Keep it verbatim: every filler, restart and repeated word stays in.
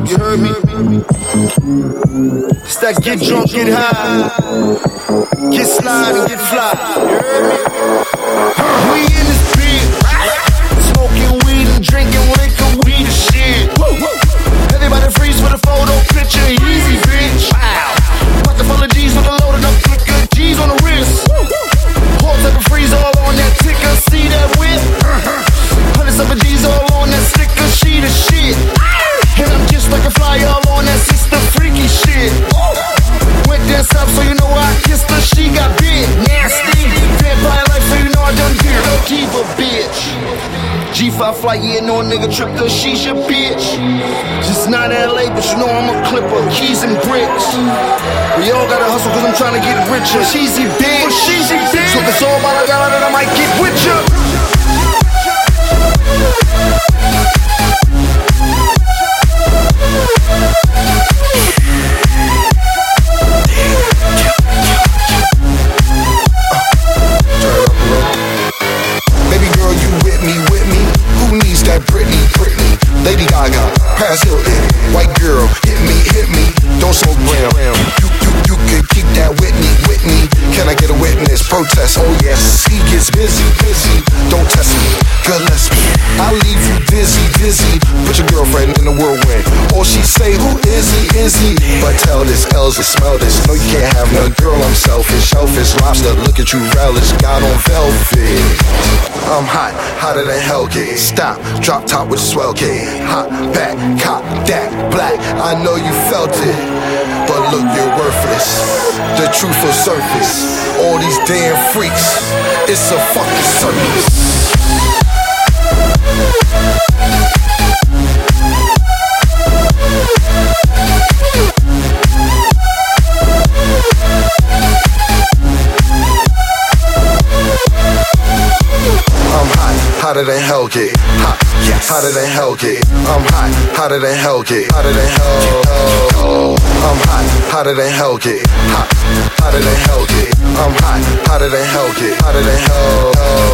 You heard me? It's that get drunk, get high, get slide and get fly. You heard me? We in this bitch, smoking weed and drinking liquor, we the shit. Everybody freeze for the photo picture, easy bitch. Pocket full of G's with a loaded up flicker, G's on the wrist. Whole type of freeze all on that ticker, see that whip? Hundreds of G's all on that sticker, she the shit. And I'm just like a fly all on that sister freaky shit. Went down south so you know I kissed her, she got big, nasty. Vampire life so you know I done did her, diva bitch. G five flight, yeah, no nigga tripped her, she's your bitch. Just not L A, but you know I'm a clipper, keys and bricks. We all gotta hustle cause I'm trying to get richer. Cheesy bitch, cheesy bitch. So if it's all about I got then I might get with ya. Baby girl, you with me, with me? Who needs that Britney, Britney? Lady Gaga, Paris Hilton. White girl, hit me, hit me. Don't smoke gram. You, you, you can keep that Whitney, Whitney. Can I get a witness? Protest, oh yes. He gets busy, busy. Don't test me, good let's me. I'll leave you dizzy, dizzy. Put your girlfriend in the whirlwind. Or she say, who is he, is he? But tell this, L's to smell this. No, you can't have none. Girl, I'm selfish, shellfish, lobster. Look at you relish, got on velvet. I'm hot, hotter than hell get. Stop, drop top with a swell kid. Hot back, cop that black. I know you felt it, but look, you're worthless. The truth will surface. All these damn freaks, it's a fucking circus. Hotter than hell get, hot, yes. Hotter than hell get, I'm hot, hotter than hell get, hotter than hell. I'm hot, hotter than hell get, hot, hotter than hell get, I'm hot, hotter than hell get, hotter than hell.